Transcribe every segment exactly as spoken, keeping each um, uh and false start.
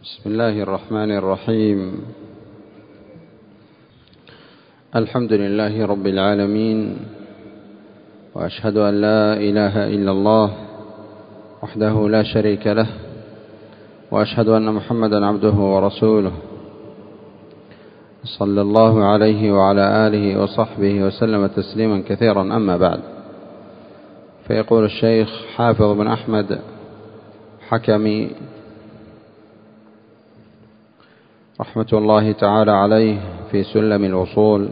بسم الله الرحمن الرحيم. الحمد لله رب العالمين، وأشهد أن لا إله إلا الله وحده لا شريك له، وأشهد أن محمدا عبده ورسوله، صلى الله عليه وعلى آله وصحبه وسلم تسليما كثيرا. أما بعد، فيقول الشيخ حافظ بن أحمد حكمي رحمة الله تعالى عليه في سلم الوصول،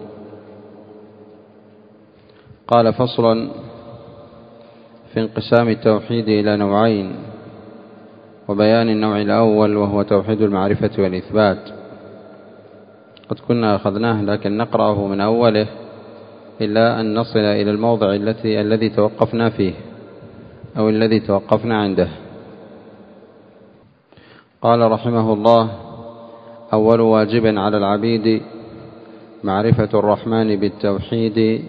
قال: فصل في انقسام التوحيد إلى نوعين، وبيان النوع الأول وهو توحيد المعرفة والإثبات. قد كنا أخذناه، لكن نقرأه من أوله إلا أن نصل إلى الموضع التي الذي توقفنا فيه أو الذي توقفنا عنده. قال رحمه الله: أول واجب على العبيد معرفة الرحمن بالتوحيد،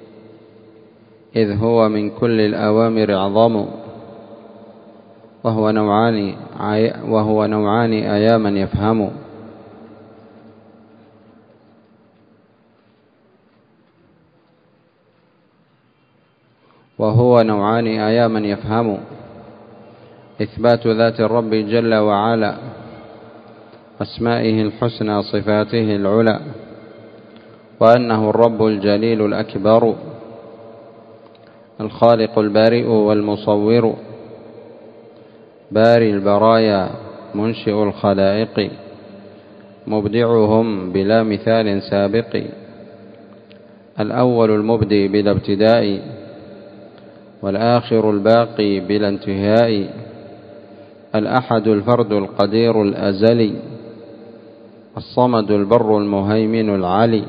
إذ هو من كل الأوامر أعظم، وهو نوعان وهو نوعان أيا من يفهم. وهو نوعان أيا من يفهم إثبات ذات الرب جل وعلا، أسمائه الحسنى صفاته العلى، وأنه الرب الجليل الأكبر، الخالق البارئ والمصور، باري البرايا منشئ الخلائق، مبدعهم بلا مثال سابق، الأول المبدي بلا ابتداء، والآخر الباقي بلا انتهاء، الأحد الفرد القدير الأزلي، الصمد البر المهيمن العلي،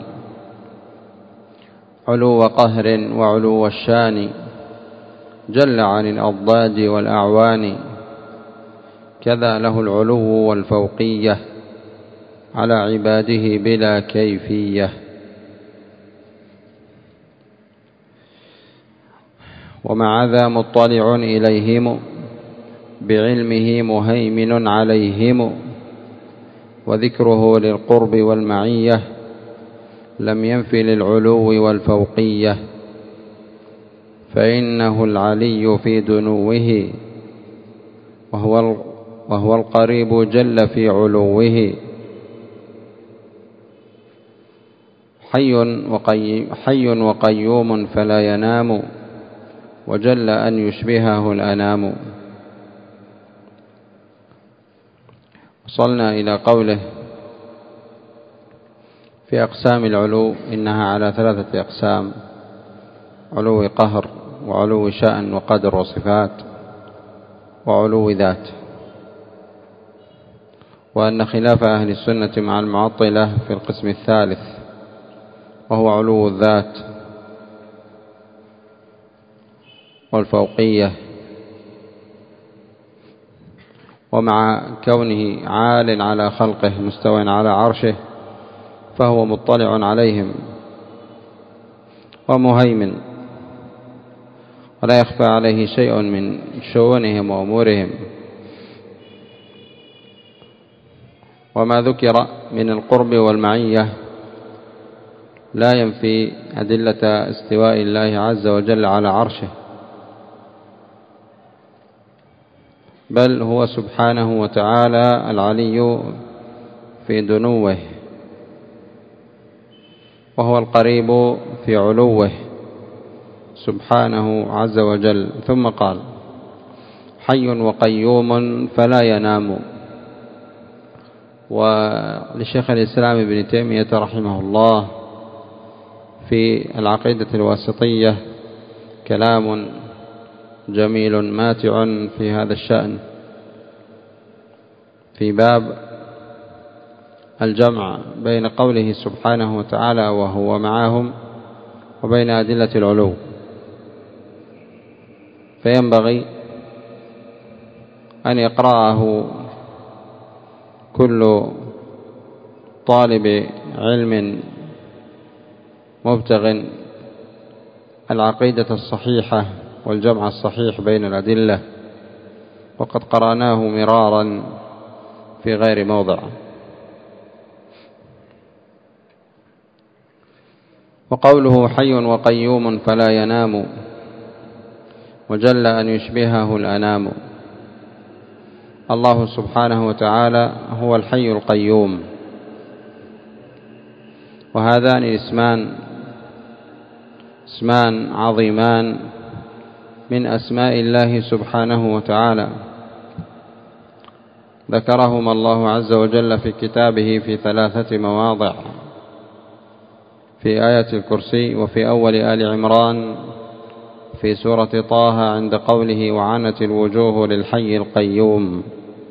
علو قهر وعلو الشان، جل عن الأضداد والأعوان، كذا له العلو والفوقية على عباده بلا كيفية. ومع ذا مطلع إليهم بعلمه مهيمن عليهم، وذكره للقرب والمعية لم ينف للعلو والفوقية، فإنه العلي في دنوه، وهو وهو القريب جل في علوه، حي وقي حي وقيوم فلا ينام، وجل أن يشبهه الأنام. وصلنا إلى قوله في أقسام العلو: إنها على ثلاثة أقسام: علو قهر، وعلو شأن وقدر وصفات، وعلو ذات. وأن خلاف أهل السنة مع المعطلة في القسم الثالث، وهو علو الذات والفوقية. ومع كونه عال على خلقه مستوٍ على عرشه، فهو مطلع عليهم ومهيمن، ولا يخفى عليه شيء من شؤونهم وأمورهم. وما ذكر من القرب والمعية لا ينفي أدلة استواء الله عز وجل على عرشه، بل هو سبحانه وتعالى العلي في دنوه، وهو القريب في علوه سبحانه عز وجل. ثم قال: حي وقيوم فلا ينام. ولشيخ الإسلام ابن تيمية رحمه الله في العقيدة الواسطية كلام جميل ماتع في هذا الشأن، في باب الجمع بين قوله سبحانه وتعالى وهو معهم وبين أدلة العلو. فينبغي أن يقرأه كل طالب علم مبتغ العقيدة الصحيحة والجمع الصحيح بين الأدلة، وقد قرأناه مرارا في غير موضع. وقوله حي وقيوم فلا ينام وجل أن يشبهه الأنام. الله سبحانه وتعالى هو الحي القيوم، وهذان الاسمان اسمان عظيمان من أسماء الله سبحانه وتعالى، ذكرهما الله عز وجل في كتابه في ثلاثة مواضع: في آية الكرسي، وفي أول آل عمران، في سورة طه عند قوله وعنت الوجوه للحي القيوم.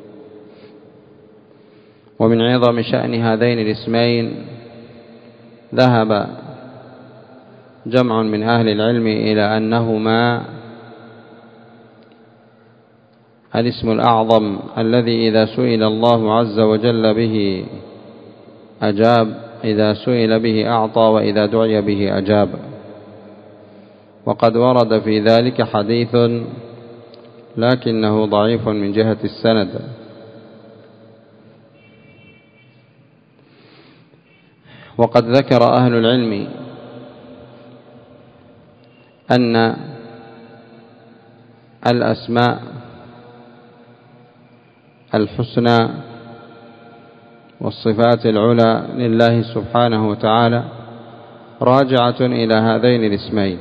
ومن عظم شأن هذين الاسمين ذهب جمع من أهل العلم إلى أنهما الاسم الأعظم الذي إذا سئل الله عز وجل به أجاب، إذا سئل به أعطى، وإذا دعي به أجاب. وقد ورد في ذلك حديث لكنه ضعيف من جهة السند. وقد ذكر أهل العلم أن الأسماء الحسنى والصفات العلى لله سبحانه وتعالى راجعة إلى هذين الاسمين.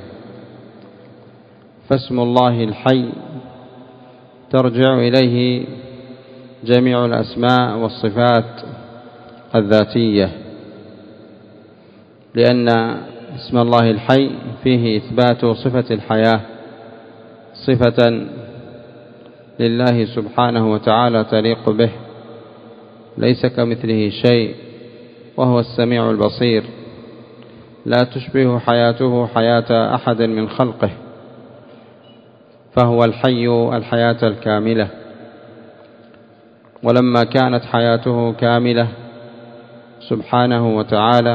فاسم الله الحي ترجع إليه جميع الأسماء والصفات الذاتية، لأن اسم الله الحي فيه إثبات صفة الحياة، صفة لله سبحانه وتعالى تليق به، ليس كمثله شيء، وهو السميع البصير، لا تشبه حياته حياة أحد من خلقه، فهو الحي الحياة الكاملة. ولما كانت حياته كاملة سبحانه وتعالى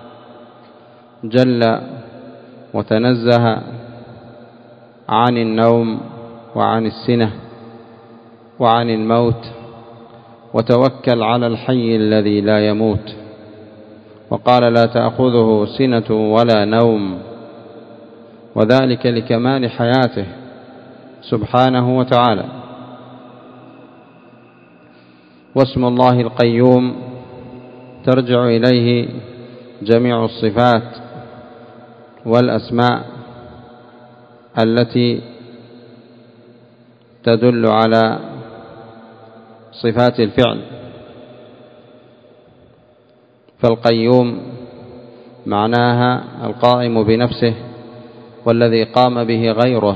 جل وتنزه عن النوم وعن السنة وعن الموت، وتوكل على الحي الذي لا يموت، وقال لا تأخذه سنة ولا نوم، وذلك لكمال حياته سبحانه وتعالى. واسم الله القيوم ترجع إليه جميع الصفات والأسماء التي تدل على صفات الفعل. فالقيوم معناها القائم بنفسه والذي قام به غيره،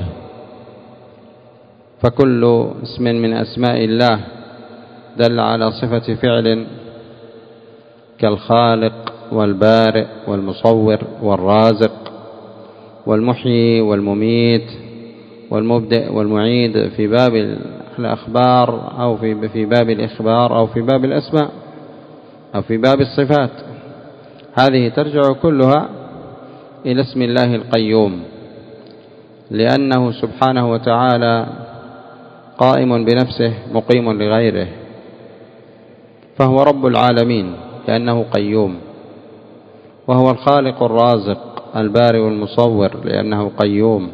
فكل اسم من أسماء الله دل على صفة فعل كالخالق والبارئ والمصور والرازق والمحيي والمميت والمبدئ والمعيد في باب الأخبار أو في في باب الإخبار أو في باب الأسماء أو في باب الصفات. هذه ترجع كلها إلى اسم الله القيوم، لأنه سبحانه وتعالى قائم بنفسه مقيم لغيره، فهو رب العالمين لأنه قيوم، وهو الخالق الرازق البارئ المصور لأنه قيوم،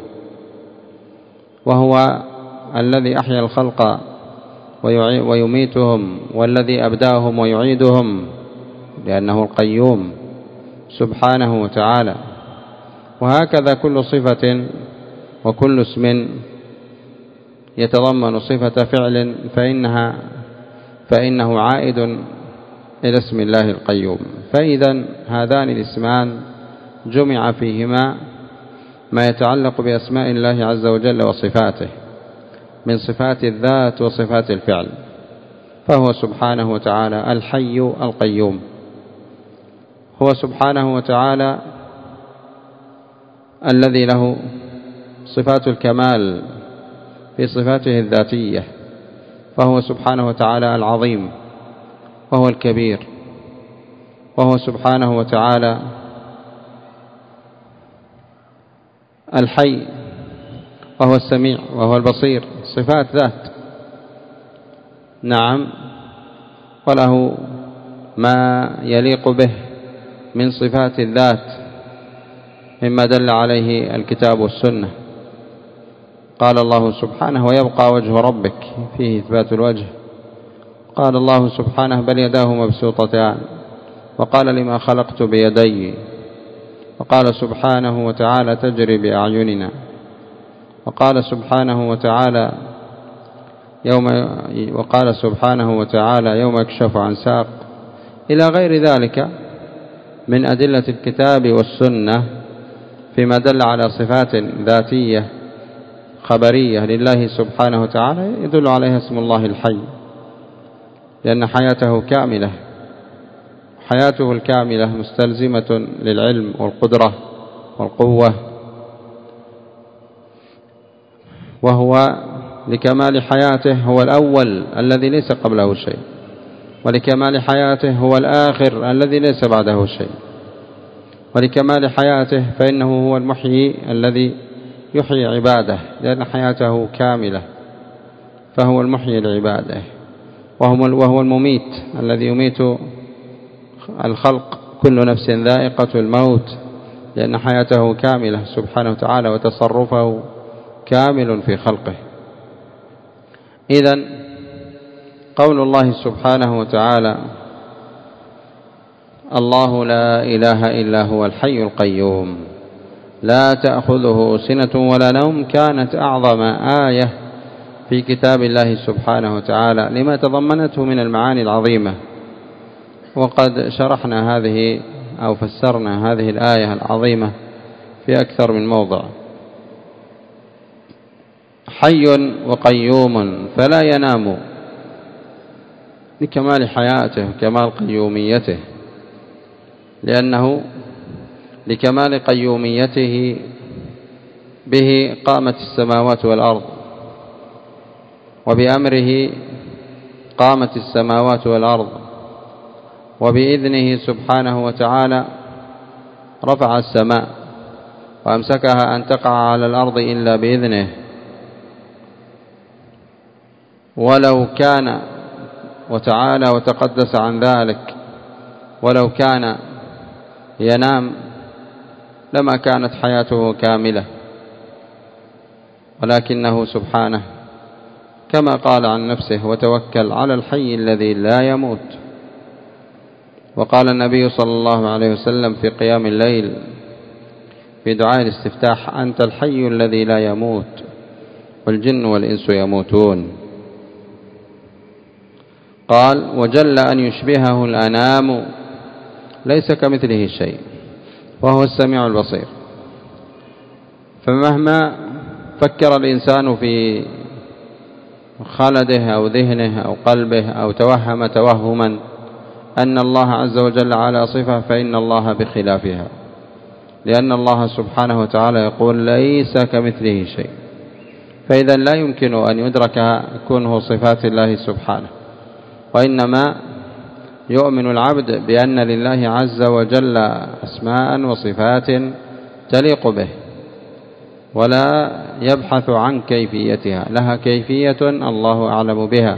وهو الذي أحيا الخلق ويميتهم، والذي أبدأهم ويعيدهم لأنه القيوم سبحانه وتعالى. وهكذا كل صفة وكل اسم يتضمن صفة فعل فإنها فإنه عائد إلى اسم الله القيوم. فإذا هذان الاسمان جمع فيهما ما يتعلق بأسماء الله عز وجل وصفاته من صفات الذات وصفات الفعل، فهو سبحانه وتعالى الحي القيوم. هو سبحانه وتعالى الذي له صفات الكمال في صفاته الذاتية، فهو سبحانه وتعالى العظيم وهو الكبير، وهو سبحانه وتعالى الحي وهو السميع وهو البصير، صفات ذات. نعم. وله ما يليق به من صفات الذات مما دل عليه الكتاب والسنة. قال الله سبحانه: ويبقى وجه ربك، فيه إثبات الوجه. قال الله سبحانه: بل يداه مبسوطتان. وقال: لما خلقت بيدي. وقال سبحانه وتعالى: تجري بأعيننا. وقال سبحانه وتعالى يوم وقال سبحانه وتعالى: يوم يكشف عن ساق، إلى غير ذلك من أدلة الكتاب والسنة فيما دل على صفات ذاتية خبرية لله سبحانه وتعالى يدل عليها اسم الله الحي، لأن حياته كاملة، حياته الكاملة مستلزمة للعلم والقدرة والقوة، وهو لكمال حياته هو الأول الذي ليس قبله شيء، ولكمال حياته هو الآخر الذي ليس بعده شيء، ولكمال حياته فإنه هو المحيي الذي يحيي عباده، لأن حياته كاملة، فهو المحيي لعباده، وهو المميت الذي يميت الخلق، كل نفس ذائقة الموت، لأن حياته كاملة سبحانه وتعالى، وتصرفه كامل في خلقه. إذن قول الله سبحانه وتعالى: الله لا إله إلا هو الحي القيوم لا تأخذه سنة ولا نوم، كانت أعظم آية في كتاب الله سبحانه وتعالى لما تضمنته من المعاني العظيمة. وقد شرحنا هذه أو فسرنا هذه الآية العظيمة في أكثر من موضع. حي وقيوم فلا ينام، لكمال حياته وكمال قيوميته، لأنه لكمال قيوميته به قامت السماوات والأرض، وبأمره قامت السماوات والأرض، وبإذنه سبحانه وتعالى رفع السماء وأمسكها أن تقع على الأرض إلا بإذنه. ولو كان وتعالى وتقدس عن ذلك ولو كان ينام لما كانت حياته كاملة، ولكنه سبحانه كما قال عن نفسه: وتوكل على الحي الذي لا يموت. وقال النبي صلى الله عليه وسلم في قيام الليل في دعاء الاستفتاح: أنت الحي الذي لا يموت والجن والإنس يموتون. قال: وجل أن يشبهه الأنام ليس كمثله شيء وهو السميع البصير. فمهما فكر الإنسان في خلده أو ذهنه أو قلبه أو توهم توهما أن الله عز وجل على صفة، فإن الله بخلافها، لأن الله سبحانه وتعالى يقول: ليس كمثله شيء. فإذا لا يمكن أن يدرك كونه صفات الله سبحانه، وإنما يؤمن العبد بأن لله عز وجل أسماء وصفات تليق به، ولا يبحث عن كيفيتها، لها كيفية الله أعلم بها.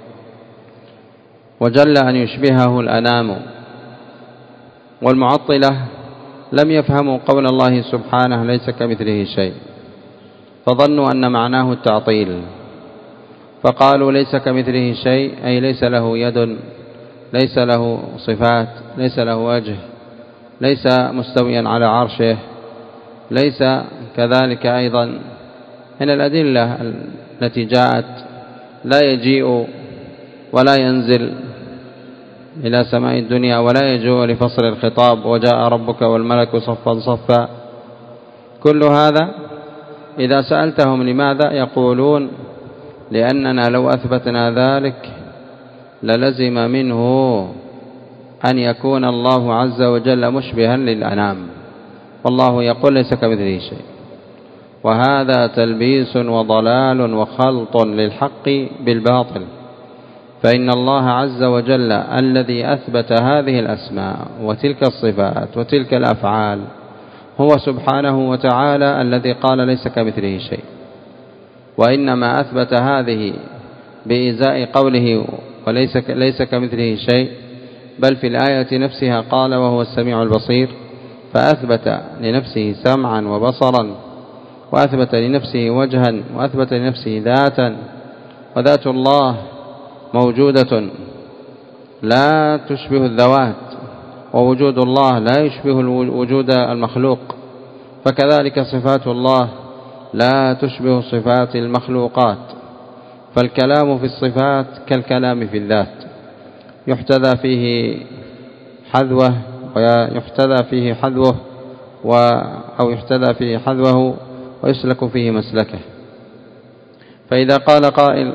وجل أن يشبهه الأنام. والمعطلة لم يفهموا قول الله سبحانه: ليس كمثله شيء، فظنوا أن معناه التعطيل، فقالوا: ليس كمثله شيء أي ليس له يد، ليس له صفات، ليس له وجه، ليس مستويا على عرشه، ليس كذلك أيضا من الأدلة التي جاءت: لا يجيء ولا ينزل إلى سماء الدنيا ولا يجوء لفصل الخطاب وجاء ربك والملك صفا صفا. كل هذا إذا سألتهم لماذا يقولون: لأننا لو أثبتنا ذلك للزم منه أن يكون الله عز وجل مشبها للأنام، والله يقول: ليس كمثله شيء. وهذا تلبيس وضلال وخلط للحق بالباطل، فإن الله عز وجل الذي أثبت هذه الأسماء وتلك الصفات وتلك الأفعال هو سبحانه وتعالى الذي قال: ليس كمثله شيء، وإنما أثبت هذه بإزاء قوله وليس ليس كمثله شيء، بل في الآية نفسها قال وهو السميع البصير، فأثبت لنفسه سمعا وبصرا، وأثبت لنفسه وجها، وأثبت لنفسه ذاتا، وذات الله موجودة لا تشبه الذوات، ووجود الله لا يشبه وجود المخلوق، فكذلك صفات الله لا تشبه صفات المخلوقات. فالكلام في الصفات كالكلام في الذات، يحتذى فيه حذوه ويحتذى فيه حذوه و أو يحتذى فيه حذوه ويسلك فيه مسلكه. فإذا قال قائل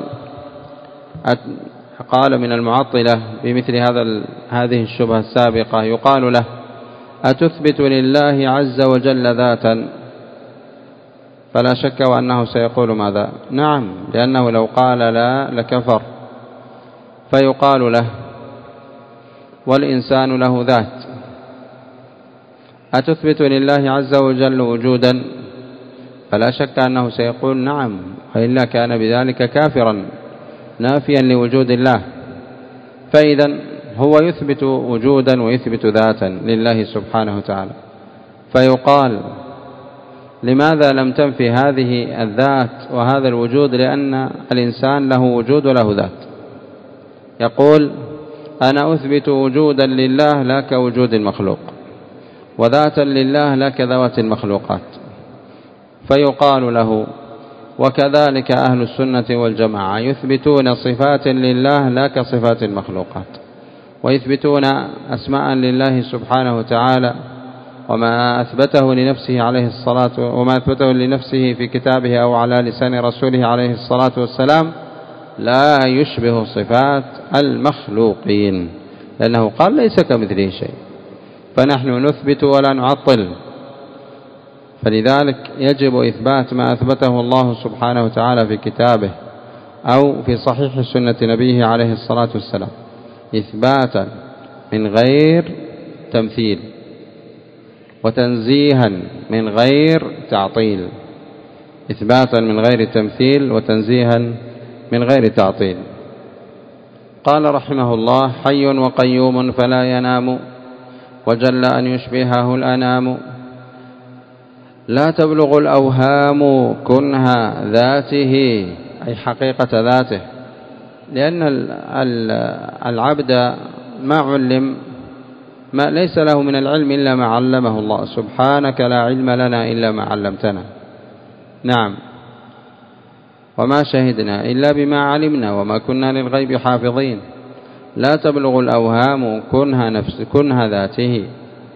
قال من المعطلة بمثل هذا هذه الشبهة السابقة، يقال له: أتثبت لله عز وجل ذاتا؟ فلا شك وأنه سيقول ماذا؟ نعم، لأنه لو قال لا لكفر. فيقال له: والإنسان له ذات، أتثبت لله عز وجل وجودا؟ فلا شك أنه سيقول نعم، وإلا كان بذلك كافرا نافيا لوجود الله. فإذا هو يثبت وجودا ويثبت ذاتا لله سبحانه وتعالى. فيقال: لماذا لم تنفي هذه الذات وهذا الوجود؟ لأن الإنسان له وجود وله ذات. يقول: أنا أثبت وجودا لله لا كوجود المخلوق، وذاتا لله لا كذوات المخلوقات. فيقال له: وكذلك أهل السنة والجماعة يثبتون صفات لله لا كصفات المخلوقات، ويثبتون أسماء لله سبحانه وتعالى، وما أثبته لنفسه عليه الصلاة وما أثبته لنفسه في كتابه أو على لسان رسوله عليه الصلاة والسلام لا يشبه صفات المخلوقين، لأنه قال ليس كمثله شيء. فنحن نثبت ولا نعطل، فلذلك يجب إثبات ما أثبته الله سبحانه وتعالى في كتابه أو في صحيح سنة نبيه عليه الصلاة والسلام، إثباتا من غير تمثيل، وتنزيها من غير تعطيل. إثباتا من غير تمثيل وتنزيها من غير تعطيل. قال رحمه الله: حي وقيوم فلا ينام، وجل أن يشبهه الأنام، لا تبلغ الأوهام كنها ذاته، أي حقيقة ذاته. لأن العبد ما علم ما ليس له من العلم إلا ما علمه الله. سبحانك لا علم لنا إلا ما علمتنا. نعم، وما شهدنا إلا بما علمنا وما كنا للغيب حافظين. لا تبلغ الأوهام كنها نفس كنها ذاته،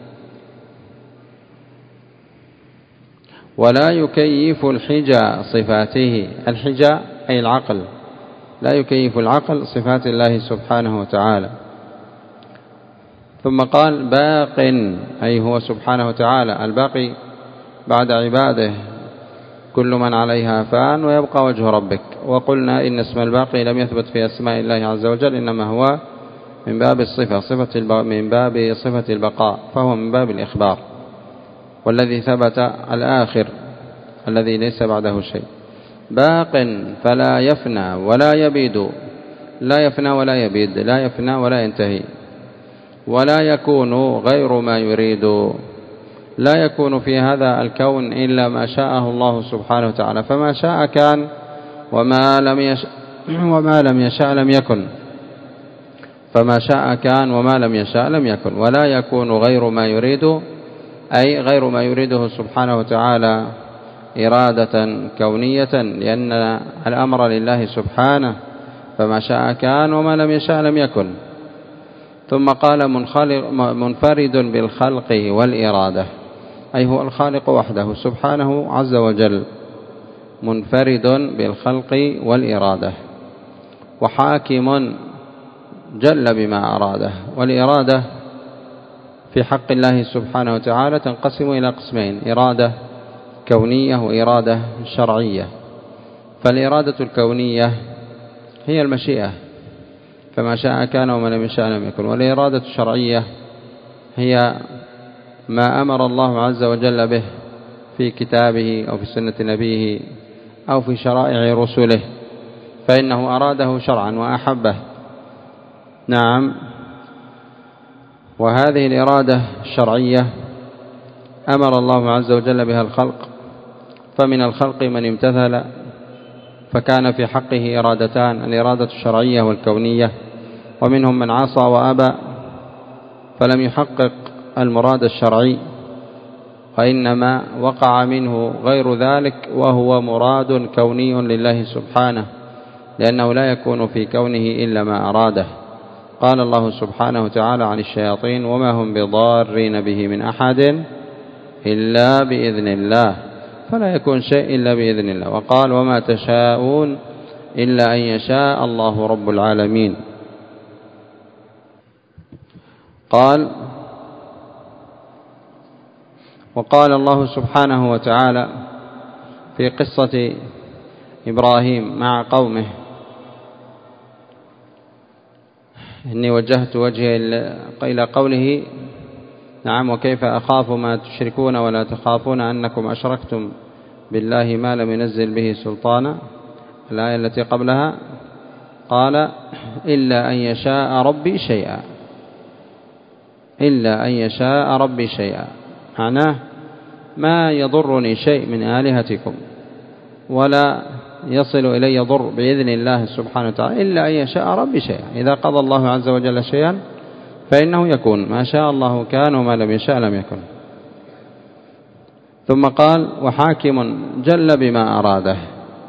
ولا يكيف الحجى صفاته. الحجى أي العقل، لا يكيف العقل صفات الله سبحانه وتعالى. ثم قال: باق، أي هو سبحانه وتعالى الباقي بعد عباده، كل من عليها فان ويبقى وجه ربك. وقلنا إن اسم الباقي لم يثبت في أسماء الله عز وجل، إنما هو من باب الصفة صفة من باب صفة البقاء، فهو من باب الإخبار. والذي ثبت الآخر الذي ليس بعده شيء. باق فلا يفنى ولا يبيد، لا يفنى ولا يبيد، لا يفنى ولا ينتهي، ولا يكون غير ما يريد. لا يكون في هذا الكون إلا ما شاءه الله سبحانه وتعالى، فما شاء كان، وما لم يشاء وما لم يشاء لم يكن. فما شاء كان وما لم يشاء لم يكن. ولا يكون غير ما يريد، أي غير ما يريده سبحانه وتعالى إرادة كونية، لأن الأمر لله سبحانه، فما شاء كان وما لم يشاء لم يكن. ثم قال: منفرد بالخلق والإرادة، أي هو الخالق وحده سبحانه عز وجل، منفرد بالخلق والإرادة، وحاكم جل بما أراده. والإرادة في حق الله سبحانه وتعالى تنقسم إلى قسمين: إرادة كونية وإرادة شرعية. فالإرادة الكونية هي المشيئة، فما شاء كان وما لم يشاء لم يكن. والإرادة الشرعية هي ما أمر الله عز وجل به في كتابه أو في سنة نبيه أو في شرائع رسله، فإنه أراده شرعا وأحبه. نعم. وهذه الإرادة الشرعية أمر الله عز وجل بها الخلق، فمن الخلق من امتثل فكان في حقه إرادتان، الإرادة الشرعية والكونية، ومنهم من عصى وأبى فلم يحقق المراد الشرعي، وإنما وقع منه غير ذلك وهو مراد كوني لله سبحانه، لأنه لا يكون في كونه إلا ما أراده. قال الله سبحانه وتعالى عن الشياطين: وما هم بضارين به من أحد إلا بإذن الله، فلا يكون شيء إلا بإذن الله. وقال: وما تشاءون إلا أن يشاء الله رب العالمين. قال: وقال الله سبحانه وتعالى في قصة إبراهيم مع قومه: إني وجهت وجهي إلى قوله نعم وكيف أخاف ما تشركون ولا تخافون أنكم أشركتم بالله ما لم ينزل به سلطانا. الآية التي قبلها قال: إلا أن يشاء ربي شيئا، إلا أن يشاء ربي شيئا، معناه ما يضرني شيء من آلهتكم ولا يصل إلي ضر بإذن الله سبحانه وتعالى إلا أن يشاء ربي شيئا. إذا قضى الله عز وجل شيئا فإنه يكون، ما شاء الله كان وما لم يشاء لم يكن. ثم قال: وحاكم جل بما أراده.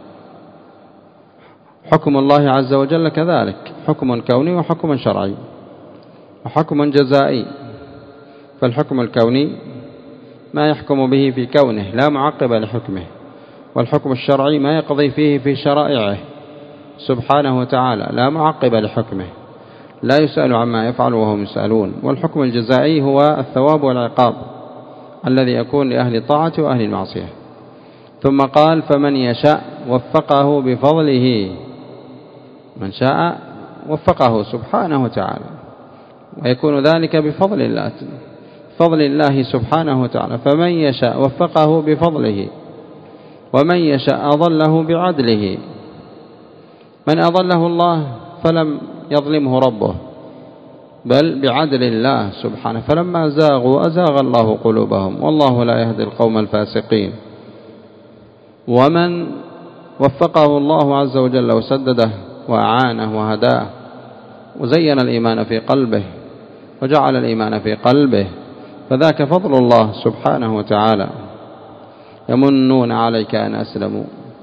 حكم الله عز وجل كذلك حكم كوني وحكم شرعي وحكم جزائي. فالحكم الكوني ما يحكم به في كونه لا معقب لحكمه، والحكم الشرعي ما يقضي فيه في شرائعه سبحانه وتعالى لا معقب لحكمه، لا يسأل عما يفعل وهم يسألون. والحكم الجزائي هو الثواب والعقاب الذي يكون لأهل الطاعة وأهل المعصية. ثم قال: فمن يشاء وفقه بفضله، من شاء وفقه سبحانه وتعالى، ويكون ذلك بفضل الله فضل الله سبحانه وتعالى. فمن يشاء وفقه بفضله، ومن يشاء أضله بعدله. من أضله الله فلم يظلمه ربه، بل بعدل الله سبحانه، فلما زاغوا أزاغ الله قلوبهم، والله لا يهدي القوم الفاسقين. ومن وفقه الله عز وجل وسدده وأعانه وهداه وزين الإيمان في قلبه وجعل الإيمان في قلبه، فذاك فضل الله سبحانه وتعالى. يمنون عليك أن أسلموا،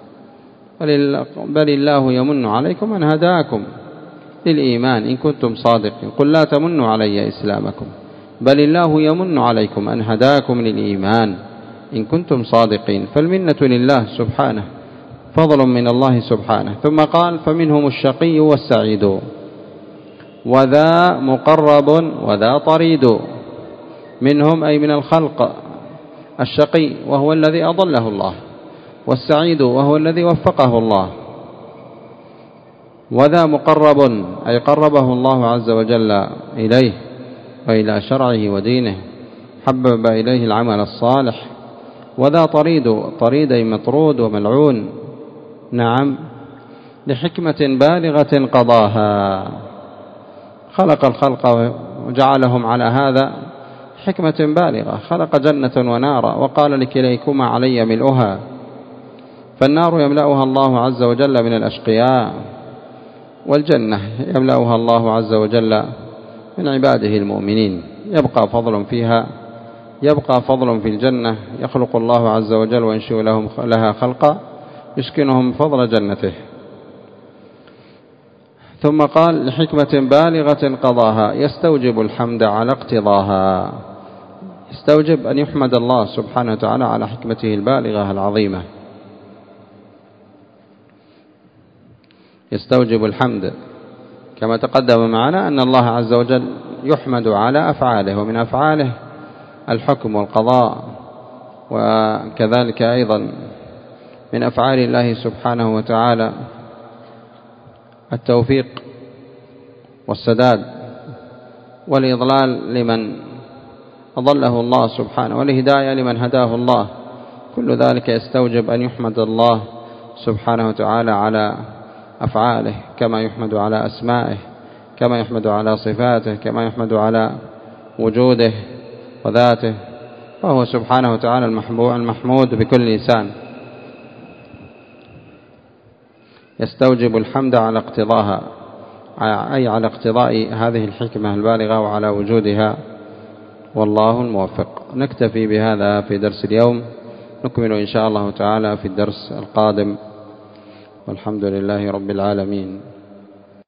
بل الله يمن عليكم أن هداكم للإيمان إن كنتم صادقين. قل لا تمنوا علي إسلامكم، بل الله يمن عليكم أن هداكم للإيمان إن كنتم صادقين. فالمنة لله سبحانه، فضل من الله سبحانه. ثم قال: فمنهم الشقي والسعيد، وذا مقرب وذا طريد. منهم أي من الخلق الشقي وهو الذي أضله الله، والسعيد وهو الذي وفقه الله. وذا مقرب أي قربه الله عز وجل إليه وإلى شرعه ودينه، حبب إليه العمل الصالح. وذا طريد، طريد أي مطرود وملعون، نعم، لحكمة بالغة قضاها. خلق الخلق وجعلهم على هذا حكمة بالغة، خلق جنة ونارا وقال: لكليكما علي ملؤها. فالنار يملأها الله عز وجل من الأشقياء، والجنة يملأها الله عز وجل من عباده المؤمنين. يبقى فضل فيها، يبقى فضل في الجنة، يخلق الله عز وجل وينشئ لهم لها خلقا يسكنهم فضل جنته. ثم قال: لحكمة بالغة قضاها، يستوجب الحمد على اقتضاها، يستوجب أن يحمد الله سبحانه وتعالى على حكمته البالغة العظيمة، يستوجب الحمد. كما تقدم معنا أن الله عز وجل يحمد على أفعاله، ومن أفعاله الحكم والقضاء، وكذلك أيضا من أفعال الله سبحانه وتعالى التوفيق والسداد والإضلال لمن أضله الله سبحانه، والهداية لمن هداه الله. كل ذلك يستوجب أن يحمد الله سبحانه وتعالى على أفعاله، كما يحمد على أسمائه، كما يحمد على صفاته، كما يحمد على وجوده وذاته، فهو سبحانه وتعالى المحمود بكل لسان، يستوجب الحمد على اقتضاها، أي على اقتضاء هذه الحكمة البالغة وعلى وجودها، والله الموفق. نكتفي بهذا في درس اليوم، نكمل إن شاء الله تعالى في الدرس القادم، والحمد لله رب العالمين.